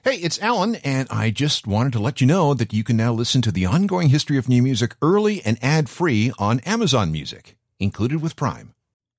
Hey, it's Alan, and I just wanted to let you know that you can now listen to the ongoing history of new music early and ad-free on Amazon Music, included with Prime.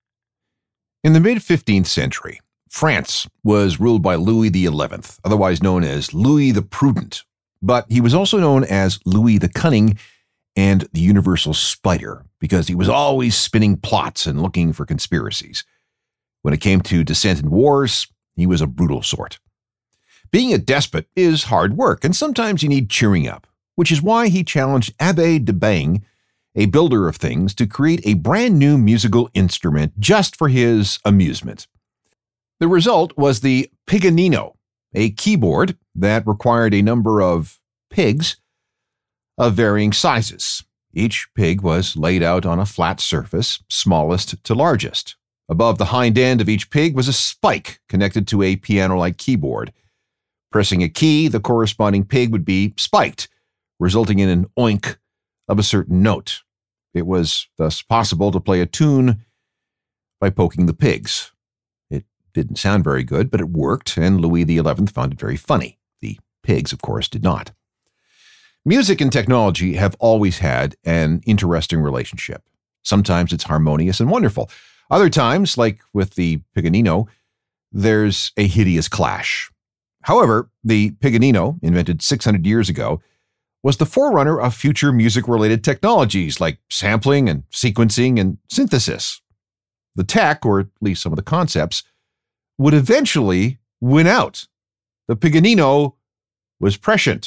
In the mid-15th century, France was ruled by Louis XI, otherwise known as Louis the Prudent, but he was also known as Louis the Cunning and the Universal Spider because he was always spinning plots and looking for conspiracies. When it came to dissent and wars, he was a brutal sort. Being a despot is hard work, and sometimes you need cheering up, which is why he challenged Abbé de Bang, a builder of things, to create a brand new musical instrument just for his amusement. The result was the piganino, a keyboard that required a number of pigs of varying sizes. Each pig was laid out on a flat surface, smallest to largest. Above the hind end of each pig was a spike connected to a piano-like keyboard. Pressing a key, the corresponding pig would be spiked, resulting in an oink of a certain note. It was thus possible to play a tune by poking the pigs. It didn't sound very good, but it worked, and Louis XI found it very funny. The pigs, of course, did not. Music and technology have always had an interesting relationship. Sometimes it's harmonious and wonderful. Other times, like with the piganino, there's a hideous clash. However, the piganino, invented 600 years ago, was the forerunner of future music-related technologies like sampling and sequencing and synthesis. The tech, or at least some of the concepts, would eventually win out. The piganino was prescient.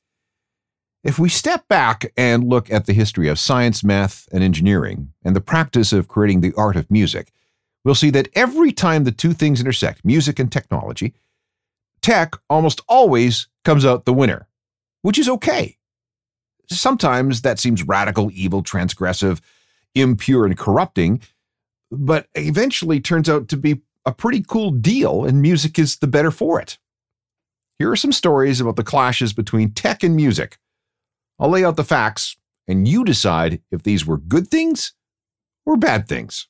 If we step back and look at the history of science, math, and engineering, and the practice of creating the art of music, we'll see that every time the two things intersect, music and technology, tech almost always comes out the winner, which is okay. Sometimes that seems radical, evil, transgressive, impure, and corrupting, but eventually turns out to be a pretty cool deal, and music is the better for it. Here are some stories about the clashes between tech and music. I'll lay out the facts, and you decide if these were good things or bad things.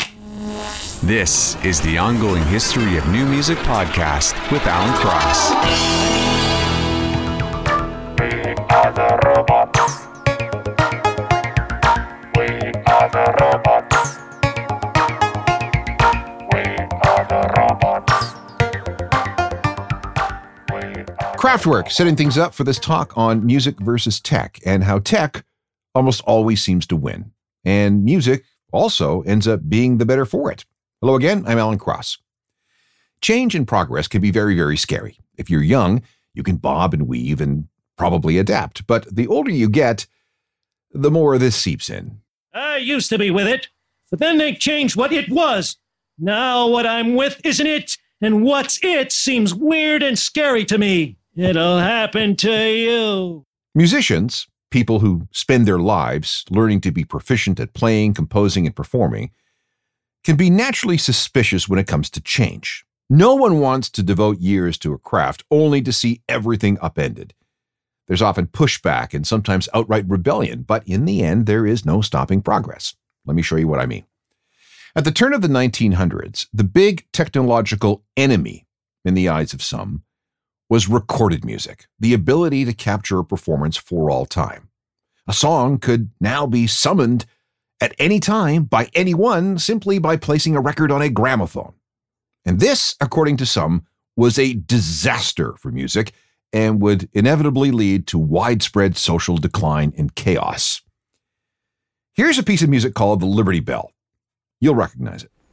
This is the Ongoing History of New Music podcast with Alan Cross. We are the robots. We are the robots. We are the robots. Kraftwerk setting things up for this talk on music versus tech and how tech almost always seems to win. And music also ends up being the better for it. Hello again, I'm Alan Cross. Change and progress can be very, very scary. If you're young, you can bob and weave and probably adapt. But the older you get, the more this seeps in. I used to be with it, but then they changed what it was. Now what I'm with isn't it, and what's it seems weird and scary to me. It'll happen to you. Musicians, people who spend their lives learning to be proficient at playing, composing, and performing, can be naturally suspicious when it comes to change. No one wants to devote years to a craft only to see everything upended. There's often pushback and sometimes outright rebellion, but in the end, there is no stopping progress. Let me show you what I mean. At the turn of the 1900s, the big technological enemy, in the eyes of some, was recorded music, the ability to capture a performance for all time. A song could now be summoned at any time by anyone simply by placing a record on a gramophone. And this, according to some, was a disaster for music and would inevitably lead to widespread social decline and chaos. Here's a piece of music called the Liberty Bell. You'll recognize it.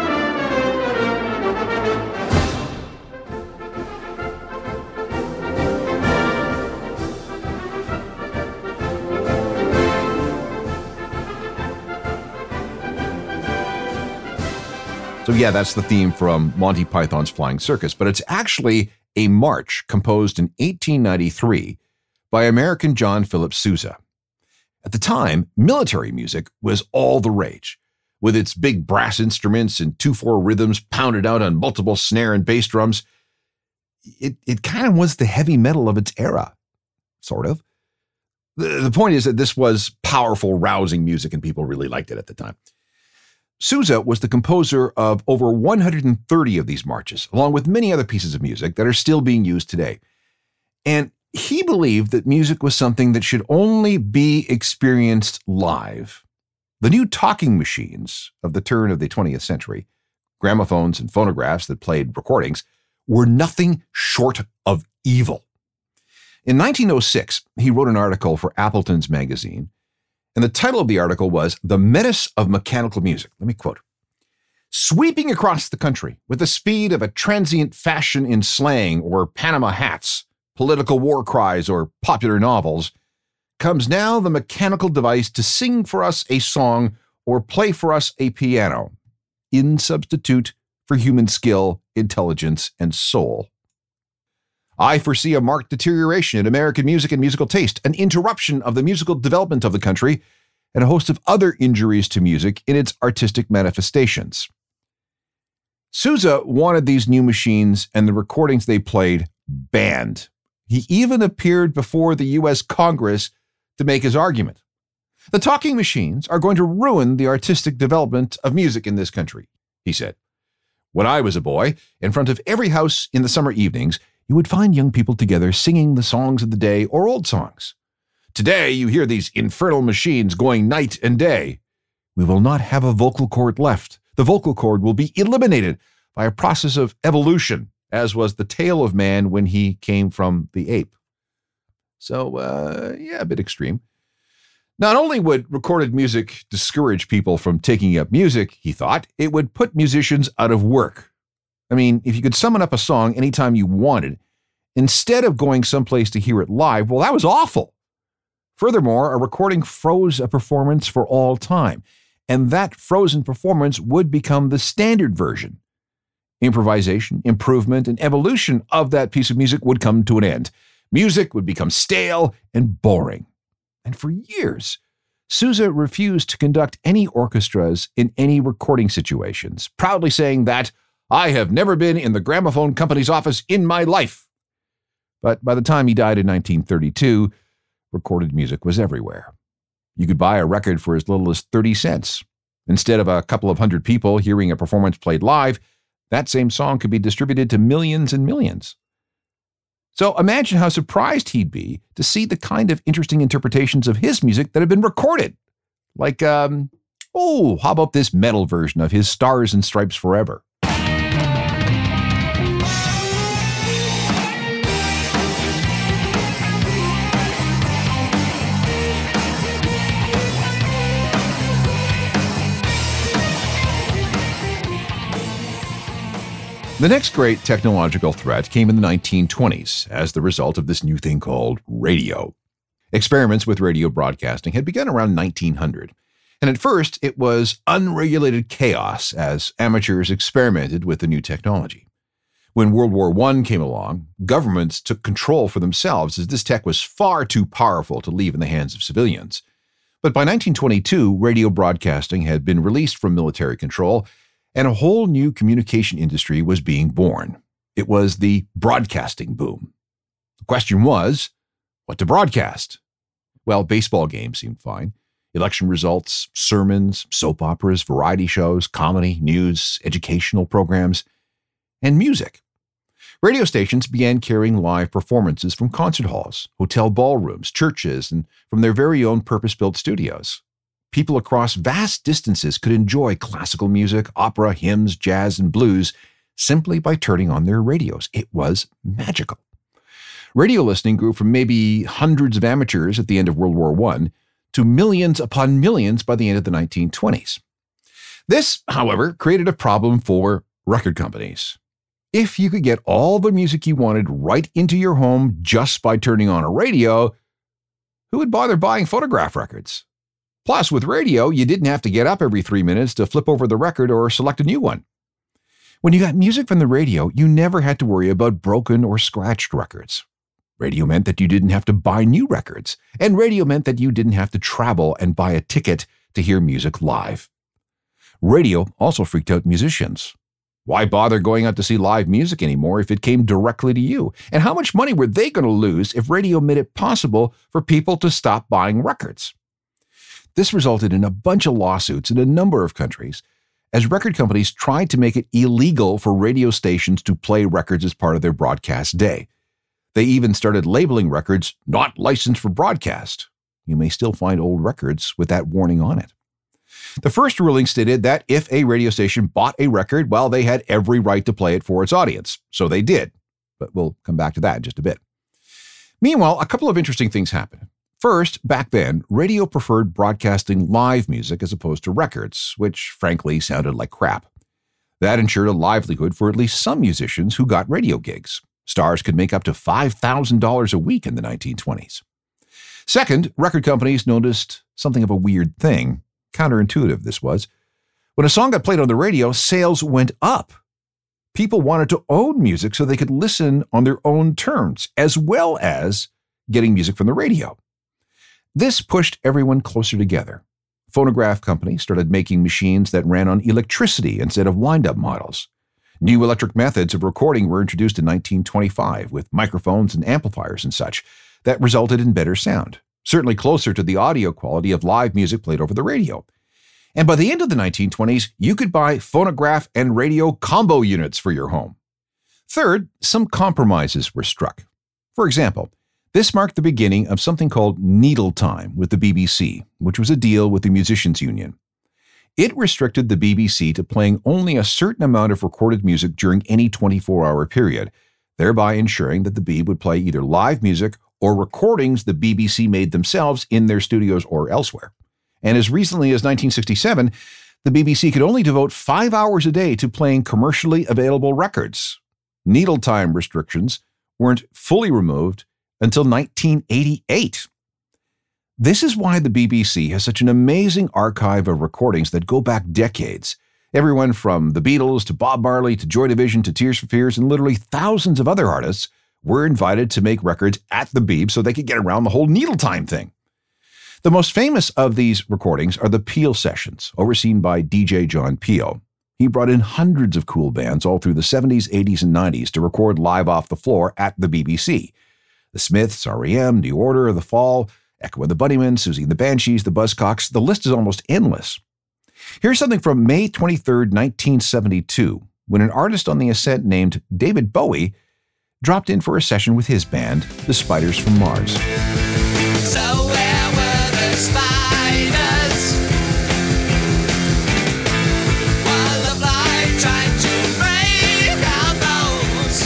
So yeah, that's the theme from Monty Python's Flying Circus, but it's actually a march composed in 1893 by American John Philip Sousa. At the time, military music was all the rage, with its big brass instruments and 2/4 rhythms pounded out on multiple snare and bass drums. It kind of was the heavy metal of its era, sort of. The point is that this was powerful, rousing music, and people really liked it at the time. Sousa was the composer of over 130 of these marches, along with many other pieces of music that are still being used today. And he believed that music was something that should only be experienced live. The new talking machines of the turn of the 20th century, gramophones and phonographs that played recordings, were nothing short of evil. In 1906, he wrote an article for Appleton's magazine, and the title of the article was The Menace of Mechanical Music. Let me quote. Sweeping across the country with the speed of a transient fashion in slang or Panama hats, political war cries, or popular novels, comes now the mechanical device to sing for us a song or play for us a piano, in substitute for human skill, intelligence, and soul. I foresee a marked deterioration in American music and musical taste, an interruption of the musical development of the country, and a host of other injuries to music in its artistic manifestations. Sousa wanted these new machines and the recordings they played banned. He even appeared before the U.S. Congress to make his argument. The talking machines are going to ruin the artistic development of music in this country, he said. When I was a boy, in front of every house in the summer evenings, you would find young people together singing the songs of the day or old songs. Today, you hear these infernal machines going night and day. We will not have a vocal cord left. The vocal cord will be eliminated by a process of evolution, as was the tail of man when he came from the ape. So, a bit extreme. Not only would recorded music discourage people from taking up music, he thought, it would put musicians out of work. I mean, if you could summon up a song anytime you wanted, instead of going someplace to hear it live, well, that was awful. Furthermore, a recording froze a performance for all time, and that frozen performance would become the standard version. Improvisation, improvement, and evolution of that piece of music would come to an end. Music would become stale and boring. And for years, Sousa refused to conduct any orchestras in any recording situations, proudly saying that, I have never been in the gramophone company's office in my life. But by the time he died in 1932, recorded music was everywhere. You could buy a record for as little as 30 cents. Instead of a couple of hundred people hearing a performance played live, that same song could be distributed to millions and millions. So imagine how surprised he'd be to see the kind of interesting interpretations of his music that have been recorded. Like, how about this metal version of his Stars and Stripes Forever? The next great technological threat came in the 1920s as the result of this new thing called radio. Experiments with radio broadcasting had begun around 1900, and at first it was unregulated chaos as amateurs experimented with the new technology. When World War I came along, governments took control for themselves as this tech was far too powerful to leave in the hands of civilians. But by 1922, radio broadcasting had been released from military control, and a whole new communication industry was being born. It was the broadcasting boom. The question was, what to broadcast? Well, baseball games seemed fine. Election results, sermons, soap operas, variety shows, comedy, news, educational programs, and music. Radio stations began carrying live performances from concert halls, hotel ballrooms, churches, and from their very own purpose-built studios. People across vast distances could enjoy classical music, opera, hymns, jazz, and blues simply by turning on their radios. It was magical. Radio listening grew from maybe hundreds of amateurs at the end of World War I to millions upon millions by the end of the 1920s. This, however, created a problem for record companies. If you could get all the music you wanted right into your home just by turning on a radio, who would bother buying phonograph records? Plus, with radio, you didn't have to get up every 3 minutes to flip over the record or select a new one. When you got music from the radio, you never had to worry about broken or scratched records. Radio meant that you didn't have to buy new records, and radio meant that you didn't have to travel and buy a ticket to hear music live. Radio also freaked out musicians. Why bother going out to see live music anymore if it came directly to you? And how much money were they going to lose if radio made it possible for people to stop buying records? This resulted in a bunch of lawsuits in a number of countries as record companies tried to make it illegal for radio stations to play records as part of their broadcast day. They even started labeling records not licensed for broadcast. You may still find old records with that warning on it. The first ruling stated that if a radio station bought a record, well, they had every right to play it for its audience. So they did. But we'll come back to that in just a bit. Meanwhile, a couple of interesting things happened. First, back then, radio preferred broadcasting live music as opposed to records, which frankly sounded like crap. That ensured a livelihood for at least some musicians who got radio gigs. Stars could make up to $5,000 a week in the 1920s. Second, record companies noticed something of a weird thing. Counterintuitive, this was. When a song got played on the radio, sales went up. People wanted to own music so they could listen on their own terms, as well as getting music from the radio. This pushed everyone closer together. Phonograph companies started making machines that ran on electricity instead of wind-up models. New electric methods of recording were introduced in 1925 with microphones and amplifiers and such that resulted in better sound, certainly closer to the audio quality of live music played over the radio. And by the end of the 1920s, you could buy phonograph and radio combo units for your home. Third, some compromises were struck. For example, this marked the beginning of something called Needle Time with the BBC, which was a deal with the Musicians' Union. It restricted the BBC to playing only a certain amount of recorded music during any 24-hour period, thereby ensuring that the Beeb would play either live music or recordings the BBC made themselves in their studios or elsewhere. And as recently as 1967, the BBC could only devote 5 hours a day to playing commercially available records. Needle time restrictions weren't fully removed until 1988. This is why the BBC has such an amazing archive of recordings that go back decades. Everyone from the Beatles to Bob Marley to Joy Division to Tears for Fears and literally thousands of other artists were invited to make records at the Beeb so they could get around the whole needle time thing. The most famous of these recordings are the Peel sessions, overseen by DJ John Peel. He brought in hundreds of cool bands all through the 70s, 80s, and 90s to record live off the floor at the BBC. The Smiths, R.E.M., New Order, The Fall, Echo and the Bunnymen, Susie and the Banshees, the Buzzcocks, the list is almost endless. Here's something from May 23, 1972, when an artist on the Ascent named David Bowie dropped in for a session with his band, the Spiders from Mars. So where were the spiders? While the fly tried to break our bones.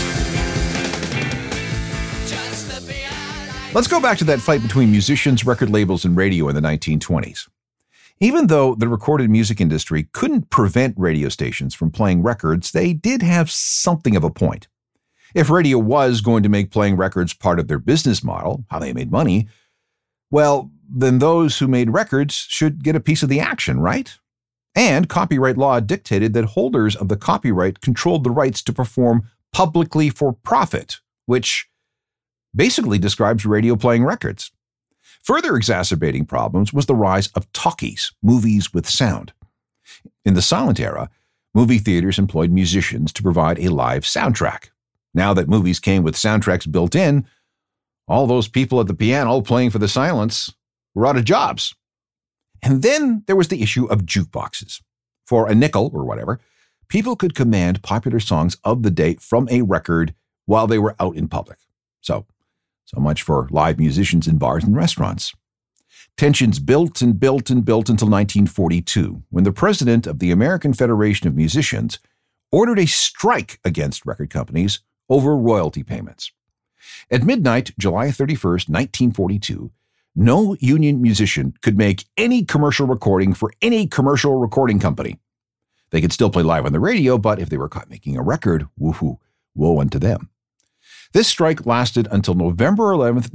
Just the beard. Let's go back to that fight between musicians, record labels, and radio in the 1920s. Even though the recorded music industry couldn't prevent radio stations from playing records, they did have something of a point. If radio was going to make playing records part of their business model, how they made money, well, then those who made records should get a piece of the action, right? And copyright law dictated that holders of the copyright controlled the rights to perform publicly for profit, which basically describes radio playing records. Further exacerbating problems was the rise of talkies, movies with sound. In the silent era, movie theaters employed musicians to provide a live soundtrack. Now that movies came with soundtracks built in, all those people at the piano playing for the silence were out of jobs. And then there was the issue of jukeboxes. For a nickel or whatever, people could command popular songs of the day from a record while they were out in public. So much for live musicians in bars and restaurants. Tensions built and built and built until 1942, when the president of the American Federation of Musicians ordered a strike against record companies over royalty payments. At midnight, July 31st, 1942, no union musician could make any commercial recording for any commercial recording company. They could still play live on the radio, but if they were caught making a record, woohoo, woe unto them. This strike lasted until November 11th,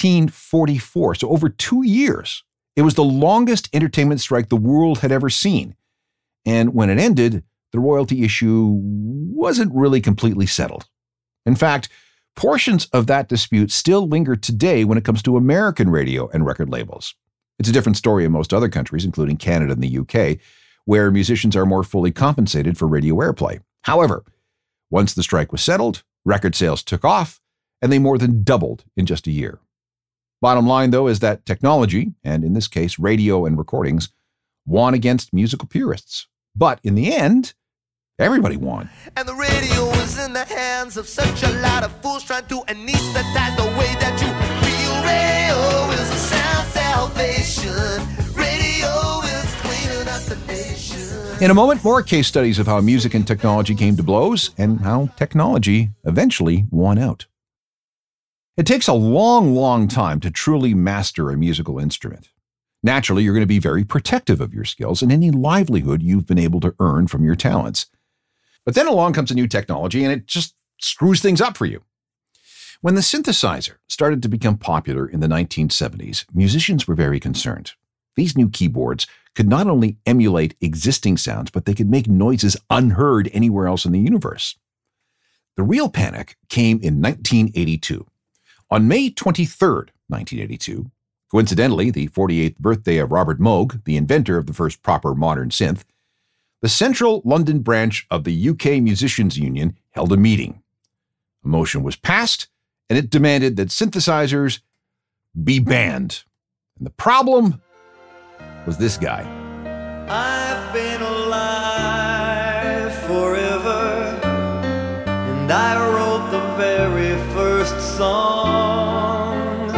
1944, so over 2 years. It was the longest entertainment strike the world had ever seen. And when it ended, the royalty issue wasn't really completely settled. In fact, portions of that dispute still linger today when it comes to American radio and record labels. It's a different story in most other countries, including Canada and the UK, where musicians are more fully compensated for radio airplay. However, once the strike was settled, record sales took off, and they more than doubled in just a year. Bottom line, though, is that technology, and in this case radio and recordings, won against musical purists. But in the end, Everybody won. And the radio was in the hands of such a lot of fools trying to anesthetize the way that you feel. Radio is a sound salvation. Radio is cleaning up the nation. In a moment, more case studies of how music and technology came to blows and how technology eventually won out. It takes a long, long time to truly master a musical instrument. Naturally, you're going to be very protective of your skills and any livelihood you've been able to earn from your talents. But then along comes a new technology and it just screws things up for you. When the synthesizer started to become popular in the 1970s, musicians were very concerned. These new keyboards could not only emulate existing sounds, but they could make noises unheard anywhere else in the universe. The real panic came in 1982. On May 23rd, 1982, coincidentally the 48th birthday of Robert Moog, the inventor of the first proper modern synth, the Central London branch of the UK Musicians Union held a meeting. A motion was passed, and it demanded that synthesizers be banned. And the problem was this guy. I've been alive forever, and I wrote the very first song.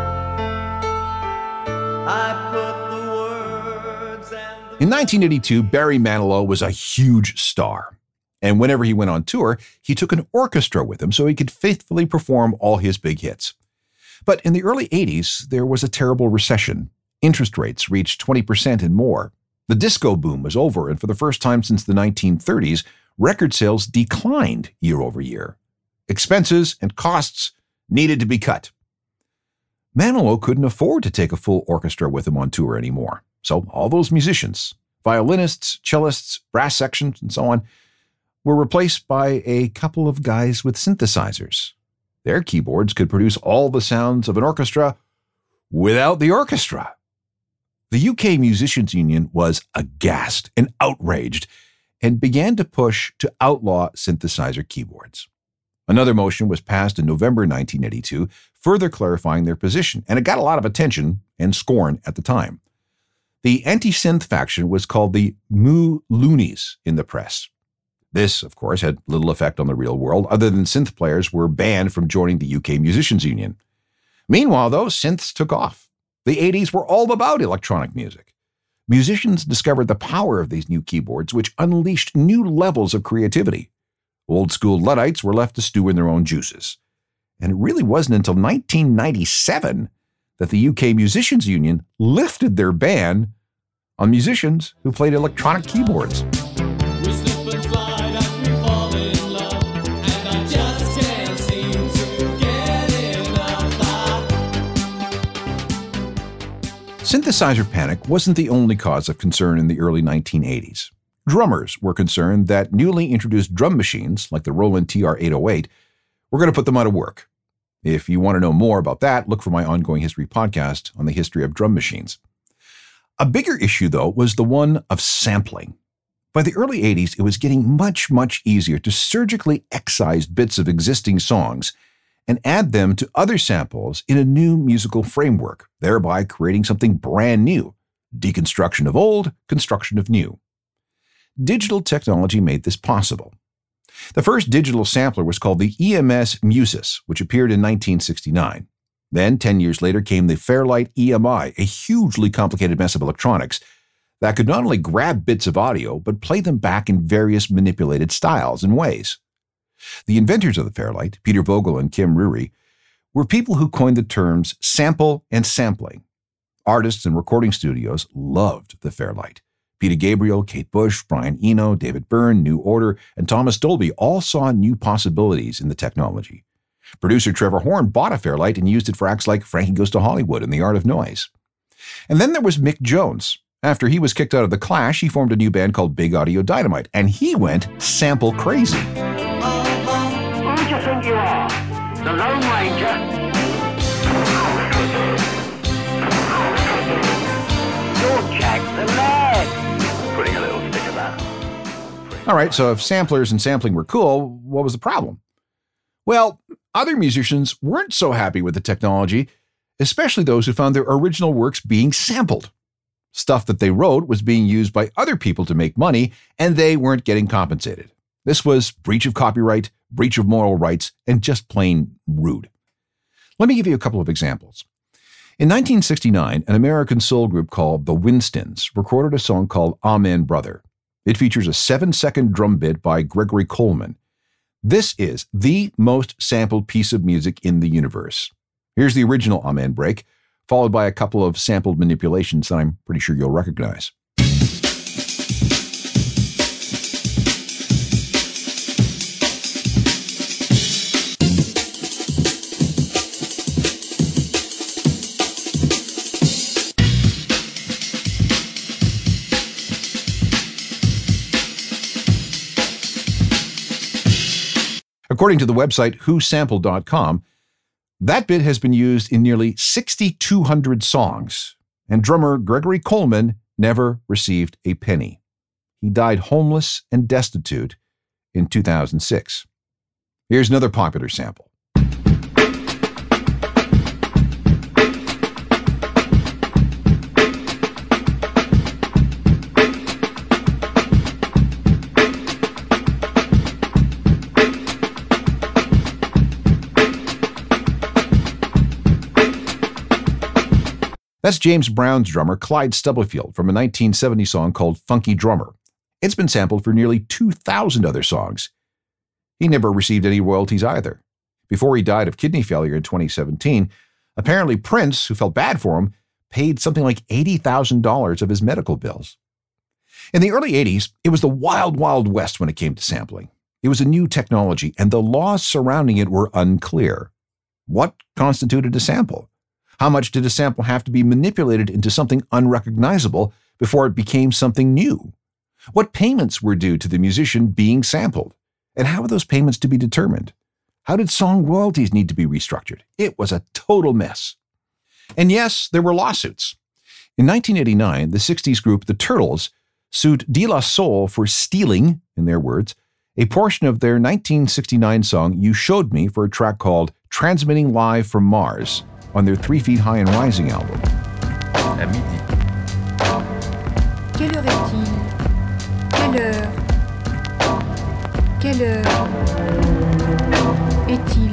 I put the words and the... In 1982, Barry Manilow was a huge star. And whenever he went on tour, he took an orchestra with him so he could faithfully perform all his big hits. But in the early 80s, there was a terrible recession. Interest rates reached 20% and more. The disco boom was over, and for the first time since the 1930s, record sales declined year over year. Expenses and costs needed to be cut. Manilow couldn't afford to take a full orchestra with him on tour anymore. So all those musicians, violinists, cellists, brass sections, and so on, were replaced by a couple of guys with synthesizers. Their keyboards could produce all the sounds of an orchestra without the orchestra. The UK Musicians Union was aghast and outraged and began to push to outlaw synthesizer keyboards. Another motion was passed in November 1982, further clarifying their position, and it got a lot of attention and scorn at the time. The anti-synth faction was called the Moo Loonies in the press. This, of course, had little effect on the real world, other than synth players were banned from joining the UK Musicians Union. Meanwhile, though, synths took off. The 80s were all about electronic music. Musicians discovered the power of these new keyboards, which unleashed new levels of creativity. Old-school Luddites were left to stew in their own juices. And it really wasn't until 1997 that the UK Musicians Union lifted their ban on musicians who played electronic keyboards. We slip and slide as we fall in love, and I just can't seem to get enough. Synthesizer panic wasn't the only cause of concern in the early 1980s. Drummers were concerned that newly introduced drum machines, like the Roland TR-808, were going to put them out of work. If you want to know more about that, look for my ongoing history podcast on the history of drum machines. A bigger issue, though, was the one of sampling. By the early 80s, it was getting much, much easier to surgically excise bits of existing songs and add them to other samples in a new musical framework, thereby creating something brand new. Deconstruction of old, construction of new. Digital technology made this possible. The first digital sampler was called the EMS Musis, which appeared in 1969. Then, 10 years later, came the Fairlight EMI, a hugely complicated mess of electronics that could not only grab bits of audio, but play them back in various manipulated styles and ways. The inventors of the Fairlight, Peter Vogel and Kim Rury, were people who coined the terms sample and sampling. Artists and recording studios loved the Fairlight. Peter Gabriel, Kate Bush, Brian Eno, David Byrne, New Order, and Thomas Dolby all saw new possibilities in the technology. Producer Trevor Horn bought a Fairlight and used it for acts like Frankie Goes to Hollywood and The Art of Noise. And then there was Mick Jones. After he was kicked out of The Clash, he formed a new band called Big Audio Dynamite, and he went sample crazy. Who do you think you are? The Lone Ranger? You're Jack the Lad. Putting a little stick of that. All right, so if samplers and sampling were cool, what was the problem? Well, other musicians weren't so happy with the technology, especially those who found their original works being sampled. Stuff that they wrote was being used by other people to make money, and they weren't getting compensated. This was breach of copyright, breach of moral rights, and just plain rude. Let me give you a couple of examples. In 1969, an American soul group called the Winstons recorded a song called Amen Brother. It features a 7-second drum bit by Gregory Coleman. This is the most sampled piece of music in the universe. Here's the original Amen break, followed by a couple of sampled manipulations that I'm pretty sure you'll recognize. According to the website whosampled.com, that bit has been used in nearly 6,200 songs, and drummer Gregory Coleman never received a penny. He died homeless and destitute in 2006. Here's another popular sample. That's James Brown's drummer Clyde Stubblefield from a 1970 song called Funky Drummer. It's been sampled for nearly 2,000 other songs. He never received any royalties either. Before he died of kidney failure in 2017, apparently Prince, who felt bad for him, paid something like $80,000 of his medical bills. In the early 80s, it was the wild, wild west when it came to sampling. It was a new technology, and the laws surrounding it were unclear. What constituted a sample? How much did a sample have to be manipulated into something unrecognizable before it became something new? What payments were due to the musician being sampled? And how were those payments to be determined? How did song royalties need to be restructured? It was a total mess. And yes, there were lawsuits. In 1989, the 60s group The Turtles sued De La Soul for stealing, in their words, a portion of their 1969 song You Showed Me for a track called Transmitting Live from Mars on their 3 Feet High and Rising album. À midi. Quelle heure est-il? Quelle heure? Quelle heure est-il?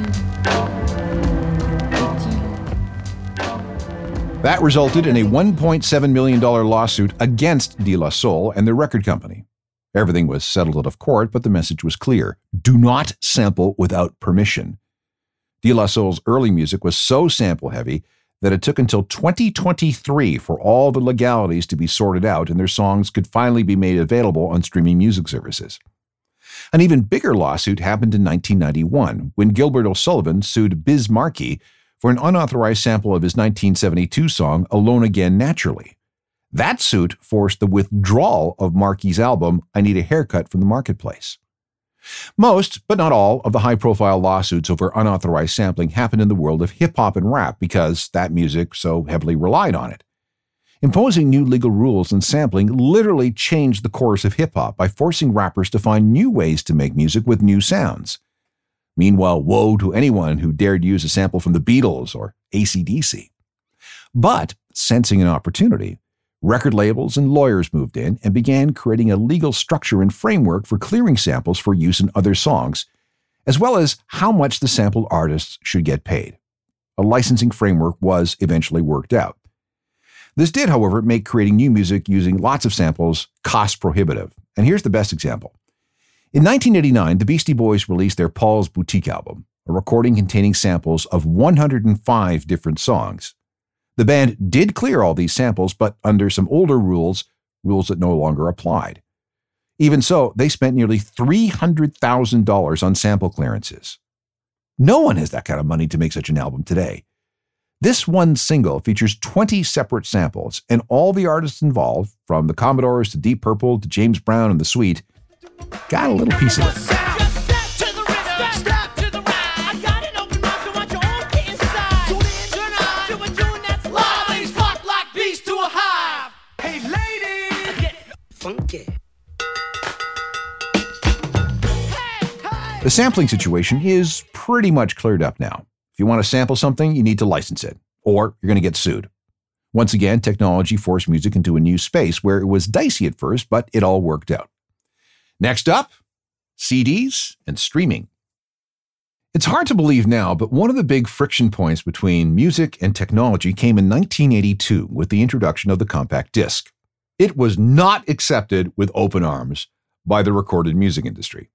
That resulted in a $1.7 million lawsuit against De La Soul and their record company. Everything was settled out of court, but the message was clear. Do not sample without permission. De La Soul's early music was so sample-heavy that it took until 2023 for all the legalities to be sorted out and their songs could finally be made available on streaming music services. An even bigger lawsuit happened in 1991 when Gilbert O'Sullivan sued Biz Markie for an unauthorized sample of his 1972 song Alone Again Naturally. That suit forced the withdrawal of Markie's album I Need a Haircut from the marketplace. Most, but not all, of the high-profile lawsuits over unauthorized sampling happened in the world of hip-hop and rap because that music so heavily relied on it. Imposing new legal rules on sampling literally changed the course of hip-hop by forcing rappers to find new ways to make music with new sounds. Meanwhile, woe to anyone who dared use a sample from the Beatles or AC/DC. But, sensing an opportunity, record labels and lawyers moved in and began creating a legal structure and framework for clearing samples for use in other songs, as well as how much the sampled artists should get paid. A licensing framework was eventually worked out. This did, however, make creating new music using lots of samples cost prohibitive. And here's the best example. In 1989, the Beastie Boys released their Paul's Boutique album, a recording containing samples of 105 different songs. The band did clear all these samples, but under some older rules that no longer applied. Even so, they spent nearly $300,000 on sample clearances. No one has that kind of money to make such an album today. This one single features 20 separate samples, and all the artists involved, from the Commodores to Deep Purple to James Brown and The Sweet, got a little piece of it. The sampling situation is pretty much cleared up now. If you want to sample something, you need to license it, or you're going to get sued. Once again, technology forced music into a new space where it was dicey at first, but it all worked out. Next up, CDs and streaming. It's hard to believe now, but one of the big friction points between music and technology came in 1982 with the introduction of the compact disc. It was not accepted with open arms by the recorded music industry.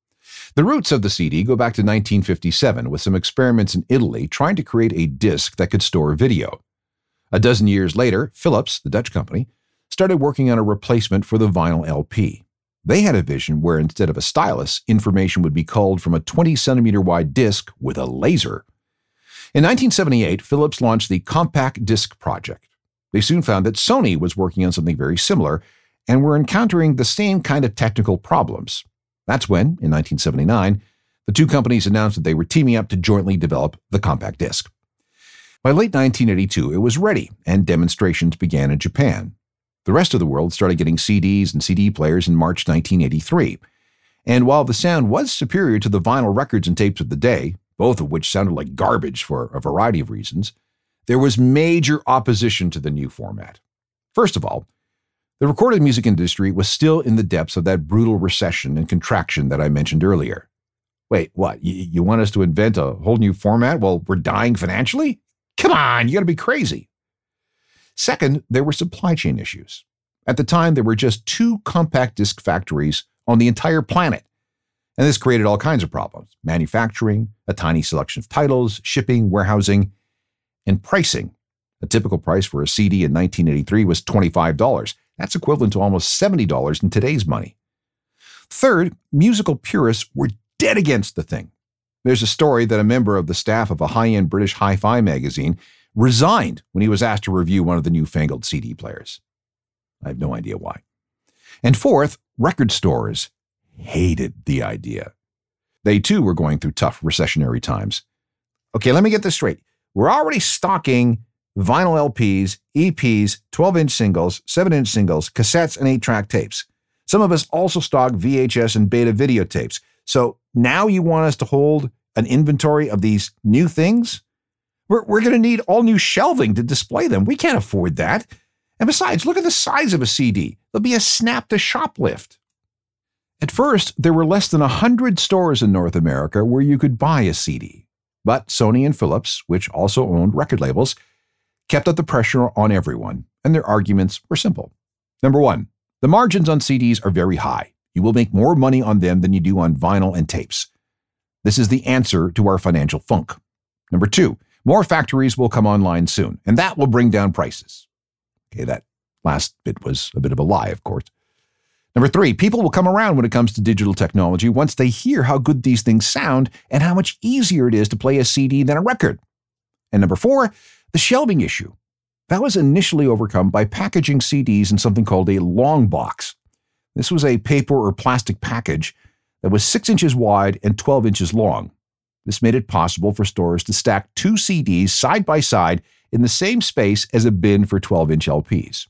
The roots of the CD go back to 1957 with some experiments in Italy trying to create a disc that could store video. A dozen years later, Philips, the Dutch company, started working on a replacement for the vinyl LP. They had a vision where instead of a stylus, information would be culled from a 20-centimeter wide disc with a laser. In 1978, Philips launched the Compact Disc Project. They soon found that Sony was working on something very similar and were encountering the same kind of technical problems. That's when, in 1979, the two companies announced that they were teaming up to jointly develop the compact disc. By late 1982, it was ready, and demonstrations began in Japan. The rest of the world started getting CDs and CD players in March 1983. And while the sound was superior to the vinyl records and tapes of the day, both of which sounded like garbage for a variety of reasons, there was major opposition to the new format. First of all, the recorded music industry was still in the depths of that brutal recession and contraction that I mentioned earlier. Wait, what? You want us to invent a whole new format while we're dying financially? Come on, you gotta be crazy. Second, there were supply chain issues. At the time, there were just 2 compact disc factories on the entire planet. And this created all kinds of problems. Manufacturing, a tiny selection of titles, shipping, warehousing, and pricing. A typical price for a CD in 1983 was $25. That's equivalent to almost $70 in today's money. Third, musical purists were dead against the thing. There's a story that a member of the staff of a high-end British hi-fi magazine resigned when he was asked to review one of the newfangled CD players. I have no idea why. And fourth, record stores hated the idea. They too were going through tough recessionary times. Okay, let me get this straight. We're already stocking vinyl LPs, EPs, 12-inch singles, 7-inch singles, cassettes, and 8-track tapes. Some of us also stock VHS and beta videotapes. So now you want us to hold an inventory of these new things? We're going to need all new shelving to display them. We can't afford that. And besides, look at the size of a CD. There'll be a snap to shoplift. At first, there were less than 100 stores in North America where you could buy a CD. But Sony and Philips, which also owned record labels, kept up the pressure on everyone, and their arguments were simple. Number one, the margins on CDs are very high. You will make more money on them than you do on vinyl and tapes. This is the answer to our financial funk. Number two, more factories will come online soon, and that will bring down prices. Okay, that last bit was a bit of a lie, of course. Number three, people will come around when it comes to digital technology once they hear how good these things sound and how much easier it is to play a CD than a record. And number four, the shelving issue. That was initially overcome by packaging CDs in something called a long box. This was a paper or plastic package that was 6 inches wide and 12 inches long. This made it possible for stores to stack 2 CDs side by side in the same space as a bin for 12-inch LPs.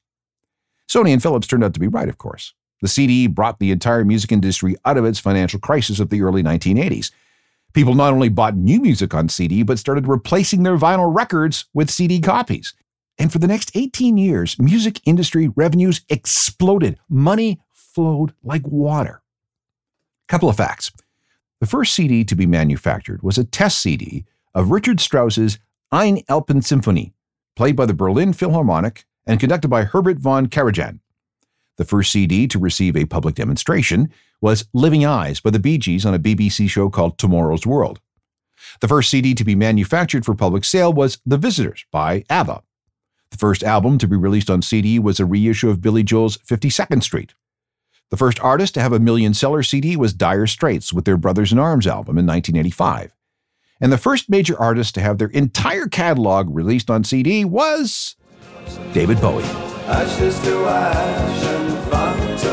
Sony and Philips turned out to be right, of course. The CD brought the entire music industry out of its financial crisis of the early 1980s. People not only bought new music on CD, but started replacing their vinyl records with CD copies. And for the next 18 years, music industry revenues exploded. Money flowed like water. Couple of facts. The first CD to be manufactured was a test CD of Richard Strauss's Ein Alpensymphonie, played by the Berlin Philharmonic and conducted by Herbert von Karajan. The first CD to receive a public demonstration was Living Eyes by the Bee Gees on a BBC show called Tomorrow's World. The first CD to be manufactured for public sale was The Visitors by ABBA. The first album to be released on CD was a reissue of Billy Joel's 52nd Street. The first artist to have a million-seller CD was Dire Straits with their Brothers in Arms album in 1985. And the first major artist to have their entire catalog released on CD was David Bowie. Ashes to ash and funk to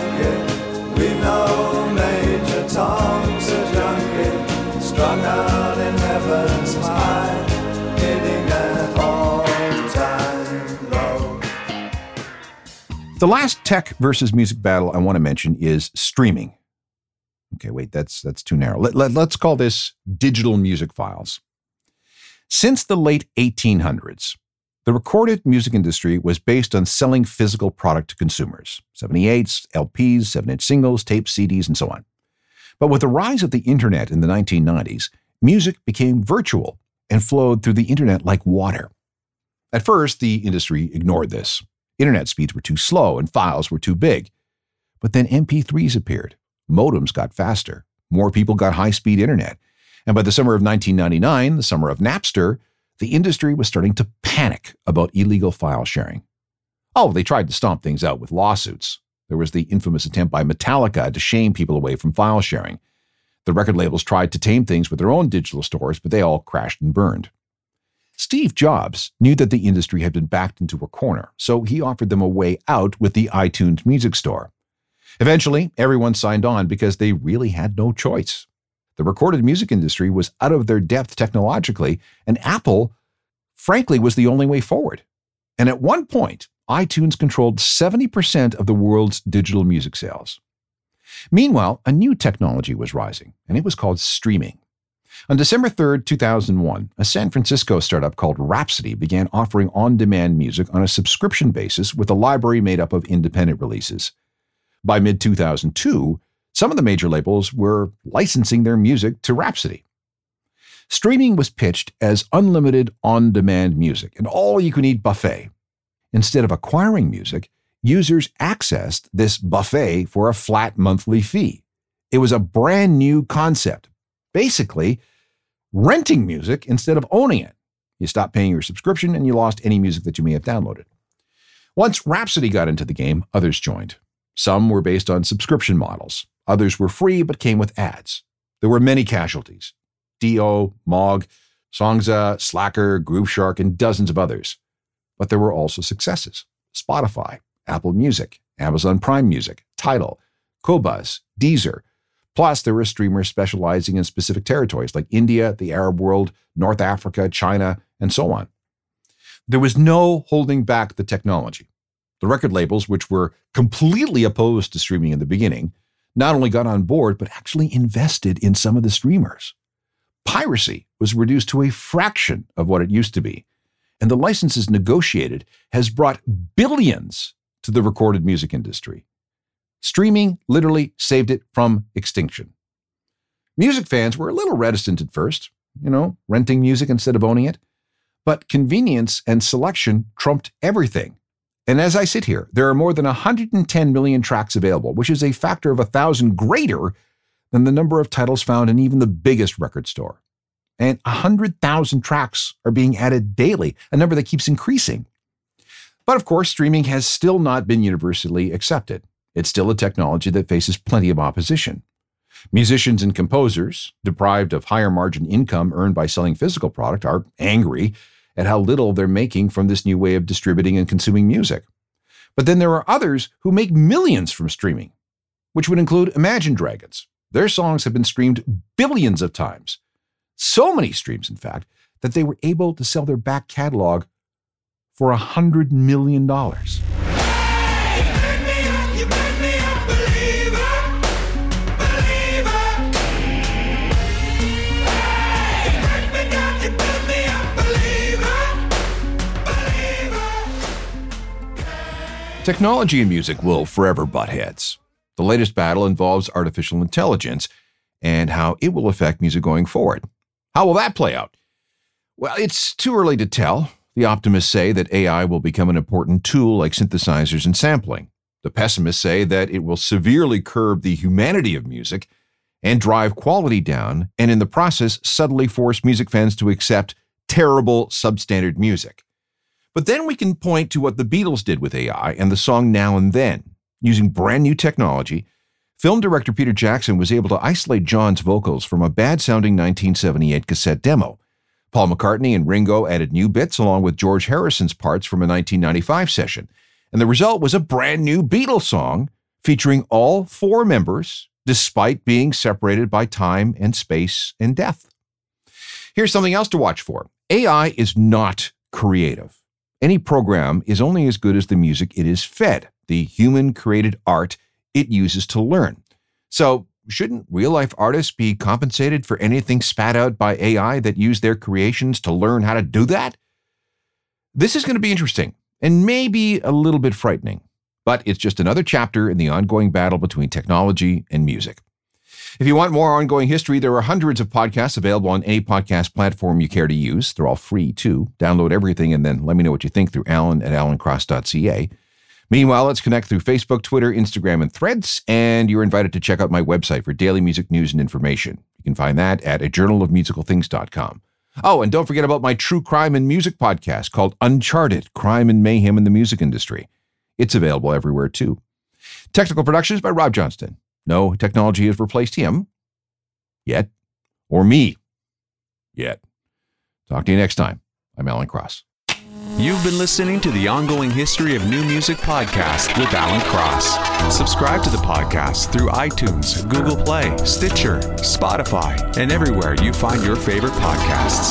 funky. We know Major Tom's a junkie, strung out in heaven's high, hitting an all-time low. The last tech versus music battle I want to mention is streaming. Okay, wait, that's too narrow. Let's call this digital music files. Since the late 1800s, the recorded music industry was based on selling physical product to consumers, 78s, LPs, 7-inch singles, tapes, CDs, and so on. But with the rise of the internet in the 1990s, music became virtual and flowed through the internet like water. At first, the industry ignored this. Internet speeds were too slow and files were too big. But then MP3s appeared. Modems got faster. More people got high-speed internet. And by the summer of 1999, the summer of Napster, the industry was starting to panic about illegal file sharing. Oh, they tried to stomp things out with lawsuits. There was the infamous attempt by Metallica to shame people away from file sharing. The record labels tried to tame things with their own digital stores, but they all crashed and burned. Steve Jobs knew that the industry had been backed into a corner, so he offered them a way out with the iTunes Music Store. Eventually, everyone signed on because they really had no choice. The recorded music industry was out of their depth technologically, and Apple, frankly, was the only way forward. And at one point, iTunes controlled 70% of the world's digital music sales. Meanwhile, a new technology was rising, and it was called streaming. On December 3, 2001, a San Francisco startup called Rhapsody began offering on-demand music on a subscription basis with a library made up of independent releases. By mid-2002, some of the major labels were licensing their music to Rhapsody. Streaming was pitched as unlimited on-demand music, an all-you-can-eat buffet. Instead of acquiring music, users accessed this buffet for a flat monthly fee. It was a brand new concept. Basically, renting music instead of owning it. You stopped paying your subscription and you lost any music that you may have downloaded. Once Rhapsody got into the game, others joined. Some were based on subscription models. Others were free but came with ads. There were many casualties. Dio, Moog, Songza, Slacker, Grooveshark, and dozens of others. But there were also successes. Spotify, Apple Music, Amazon Prime Music, Tidal, Qobuz, Deezer. Plus, there were streamers specializing in specific territories like India, the Arab world, North Africa, China, and so on. There was no holding back the technology. The record labels, which were completely opposed to streaming in the beginning, not only got on board, but actually invested in some of the streamers. Piracy was reduced to a fraction of what it used to be, and the licenses negotiated has brought billions to the recorded music industry. Streaming literally saved it from extinction. Music fans were a little reticent at first, renting music instead of owning it, but convenience and selection trumped everything. And as I sit here, there are more than 110 million tracks available, which is a factor of 1,000 greater than the number of titles found in even the biggest record store. And 100,000 tracks are being added daily, a number that keeps increasing. But of course, streaming has still not been universally accepted. It's still a technology that faces plenty of opposition. Musicians and composers, deprived of higher margin income earned by selling physical product, are angry at how little they're making from this new way of distributing and consuming music. But then there are others who make millions from streaming, which would include Imagine Dragons. Their songs have been streamed billions of times. So many streams, in fact, that they were able to sell their back catalog for $100 million. Technology and music will forever butt heads. The latest battle involves artificial intelligence and how it will affect music going forward. How will that play out? Well, it's too early to tell. The optimists say that AI will become an important tool like synthesizers and sampling. The pessimists say that it will severely curb the humanity of music and drive quality down, and in the process subtly force music fans to accept terrible substandard music. But then we can point to what the Beatles did with AI and the song Now and Then. Using brand new technology, film director Peter Jackson was able to isolate John's vocals from a bad-sounding 1978 cassette demo. Paul McCartney and Ringo added new bits along with George Harrison's parts from a 1995 session. And the result was a brand new Beatles song featuring all four members, despite being separated by time and space and death. Here's something else to watch for. AI is not creative. Any program is only as good as the music it is fed, the human-created art it uses to learn. So, shouldn't real-life artists be compensated for anything spat out by AI that use their creations to learn how to do that? This is going to be interesting, and maybe a little bit frightening, but it's just another chapter in the ongoing battle between technology and music. If you want more ongoing history, there are hundreds of podcasts available on any podcast platform you care to use. They're all free, too. Download everything and then let me know what you think through alan@alancross.ca. Meanwhile, let's connect through Facebook, Twitter, Instagram, and Threads, and you're invited to check out my website for daily music news and information. You can find that at ajournalofmusicalthings.com. Oh, and don't forget about my true crime and music podcast called Uncharted, Crime and Mayhem in the Music Industry. It's available everywhere, too. Technical productions by Rob Johnston. No technology has replaced him. Yet. Or me. Yet. Talk to you next time. I'm Alan Cross. You've been listening to the Ongoing History of New Music podcast with Alan Cross. Subscribe to the podcast through iTunes, Google Play, Stitcher, Spotify, and everywhere you find your favorite podcasts.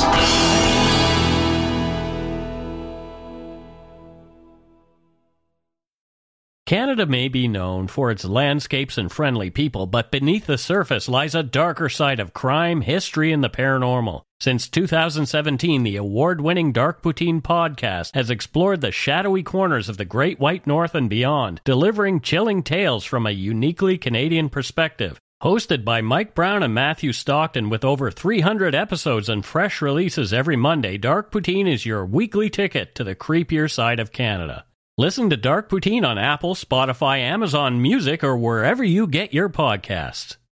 Canada may be known for its landscapes and friendly people, but beneath the surface lies a darker side of crime, history, and the paranormal. Since 2017, the award-winning Dark Poutine podcast has explored the shadowy corners of the Great White North and beyond, delivering chilling tales from a uniquely Canadian perspective. Hosted by Mike Brown and Matthew Stockton with over 300 episodes and fresh releases every Monday, Dark Poutine is your weekly ticket to the creepier side of Canada. Listen to Dark Poutine on Apple, Spotify, Amazon Music, or wherever you get your podcasts.